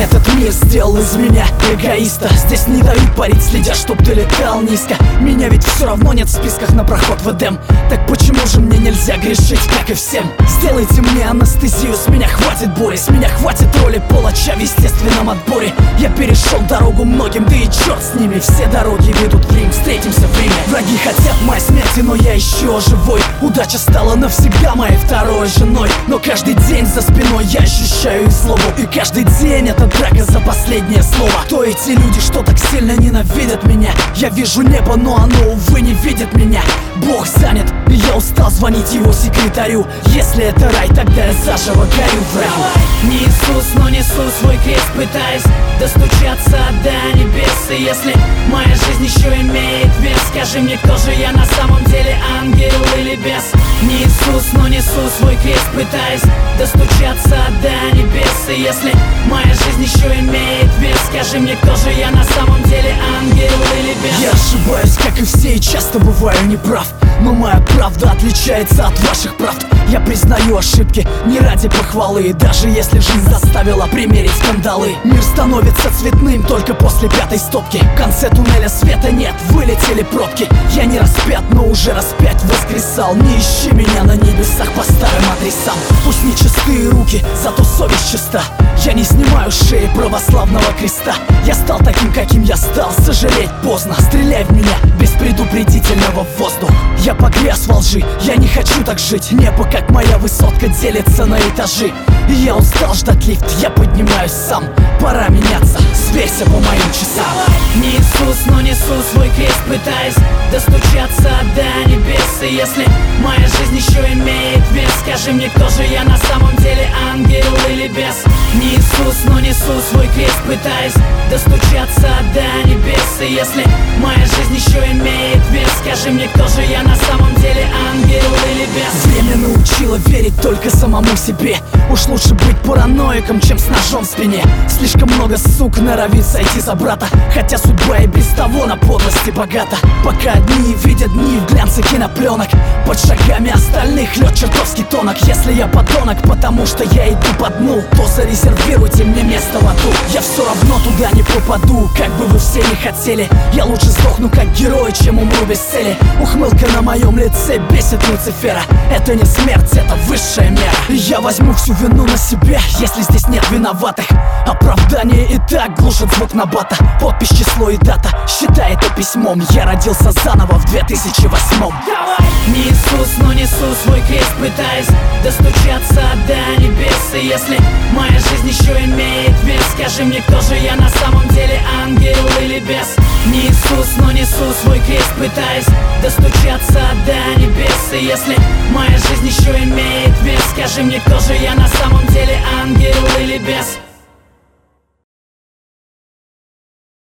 Этот мир сделал из меня эгоиста. Здесь не дают парить, следя, чтоб ты летал низко. Меня ведь все равно нет в списках на проход в Эдем. Так почему же мне нельзя грешить, как и всем? Сделайте мне анестезию, с меня хватит боли. С меня хватит роли палача в естественном отборе. Я перешел дорогу многим, да и черт с ними. Все дороги ведут в Рим, встретимся в Риме. Враги хотят моей смерти, но я еще живой. Удача стала навсегда моей второй женой. Но каждый день за спиной я ощущаю их злобу. И каждый день это драка за последнее слово. Кто эти люди, что так сильно ненавидят меня? Я вижу небо, но оно, увы, не видит меня. Бог занят, и я устал звонить его секретарю. Если это рай, тогда я заживо горю в раю. Не Иисус, но несу свой крест, пытаясь достучаться до небес. И если моя жизнь еще имеет вес, скажи мне, кто же я на самом деле, ангел или бес? Не Иисус, но несу свой крест, пытаясь достучаться до небес. И если моя жизнь еще имеет вес, скажи мне, кто же я на самом деле, ангел или бес? Я ошибаюсь, как и все, и часто бываю неправ. Но моя правда отличается от ваших правд. Я признаю ошибки не ради похвалы. И даже если жизнь заставила примерить скандалы, мир становится цветным только после пятой стопки. В конце туннеля света нет, вылетели пробки. Я не распят, но уже распять воскресал. Не ищи меня на небесах по старым адресам. Пусть не чистые руки, зато совесть чиста. Я не снимаю с шеи православного креста. Я стал таким, каким я стал, сожалеть поздно. Стреляй в меня без предупредительного в воздух. Я погряз во лжи, я не хочу так жить. Небо, как моя высотка, делится на этажи. И я устал ждать лифт, я поднимаюсь сам. Пора меняться, сверься по моим часам. Не Иисус, но несу свой крест, пытаясь достучаться до небес. И если моя жизнь еще имеет вес, скажи мне, кто же я на самом деле, ангел или бес? Не Иисус, но несу свой крест, пытаясь достучаться до небес. И если моя жизнь еще имеет вес, скажи мне, кто же я на самом деле, ангел или бес? Время научило верить только самому себе. Уж лучше быть параноиком, чем с ножом в спине. Слишком много сук норовит сойти за брата, хотя судьба и без того на подлости богата. Пока одни видят дни в глянце кинопленок, под шагами остальных лед чертовски тонок. Если я подонок, потому что я иду по дну, то зарезервируйте мне место в аду. Я все равно туда не попаду, как бы вы все не хотели. Я лучше сдохну как герой, чем умру без цели. Ухмылка на моем лице бесит Люцифера. Это не смерть, это высшая мера. И я возьму всю вину на себя, если здесь нет виноватых. Оправдание и так глушит звук набата. Подпись, число и дата, считай это письмом. Я родился заново в 2008. Не Иисус, но несу свой крест, пытаясь достучаться до небес. И если моя жизнь еще имеет вес, скажи мне, кто же я на самом деле, ангел или бес? Не Иисус, но несу свой крест, пытаясь достучаться до небес. И если моя жизнь еще имеет вес, скажи мне, кто же я на самом деле, ангел или бес?